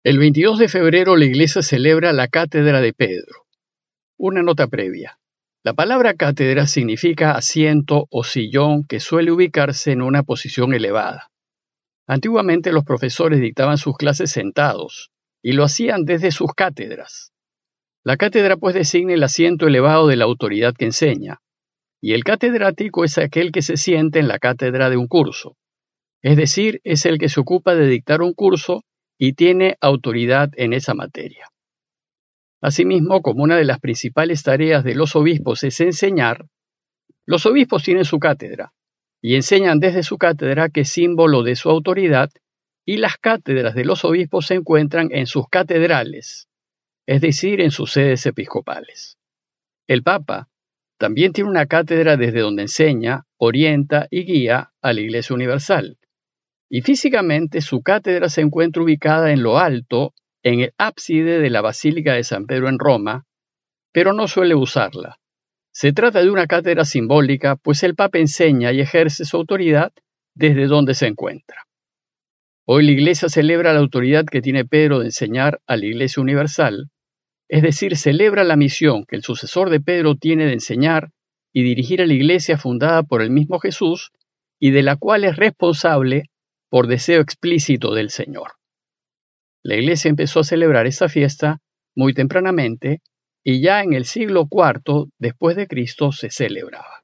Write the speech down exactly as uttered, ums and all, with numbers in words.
El veintidós de febrero la iglesia celebra la Cátedra de Pedro. Una nota previa. La palabra cátedra significa asiento o sillón que suele ubicarse en una posición elevada. Antiguamente los profesores dictaban sus clases sentados y lo hacían desde sus cátedras. La cátedra pues designa el asiento elevado de la autoridad que enseña, y el catedrático es aquel que se siente en la cátedra de un curso, es decir, es el que se ocupa de dictar un curso y tiene autoridad en esa materia. Asimismo, como una de las principales tareas de los obispos es enseñar, los obispos tienen su cátedra y enseñan desde su cátedra que es símbolo de su autoridad, y las cátedras de los obispos se encuentran en sus catedrales, es decir, en sus sedes episcopales. El Papa también tiene una cátedra desde donde enseña, orienta y guía a la Iglesia Universal. Y físicamente su cátedra se encuentra ubicada en lo alto, en el ábside de la Basílica de San Pedro en Roma, pero no suele usarla. Se trata de una cátedra simbólica, pues el Papa enseña y ejerce su autoridad desde donde se encuentra. Hoy la Iglesia celebra la autoridad que tiene Pedro de enseñar a la Iglesia Universal, es decir, celebra la misión que el sucesor de Pedro tiene de enseñar y dirigir a la Iglesia fundada por el mismo Jesús y de la cual es responsable por deseo explícito del Señor. La Iglesia empezó a celebrar esta fiesta muy tempranamente y ya en el siglo cuarto después de Cristo se celebraba.